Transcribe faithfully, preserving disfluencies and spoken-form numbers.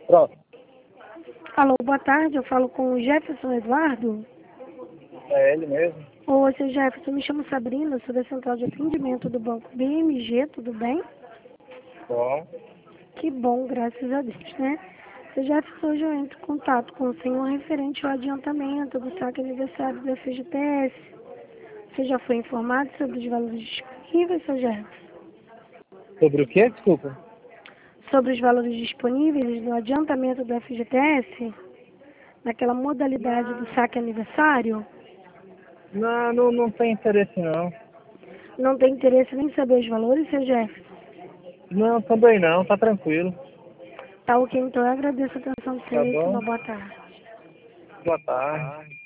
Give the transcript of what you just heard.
Pronto. Alô, boa tarde, eu falo com o Jefferson Eduardo. É ele mesmo. Oi, seu Jefferson, me chamo Sabrina, sou da Central de Atendimento do Banco B M G, tudo bem? Bom. Que bom, graças a Deus, né? Seu Jefferson, hoje eu entro em contato com o senhor referente ao adiantamento do saque aniversário do F G T S. Você já foi informado sobre os valores disponíveis, seu Jefferson? Sobre o quê? Desculpa. Sobre os valores disponíveis no adiantamento do F G T S? Naquela modalidade do saque aniversário? Não, não, não tem interesse não. Não tem interesse nem em saber os valores, seu Jefferson? Não, também não, tá tranquilo. Tá ok, então eu agradeço a atenção de Tá vocês. bom? Uma boa tarde. Boa tarde.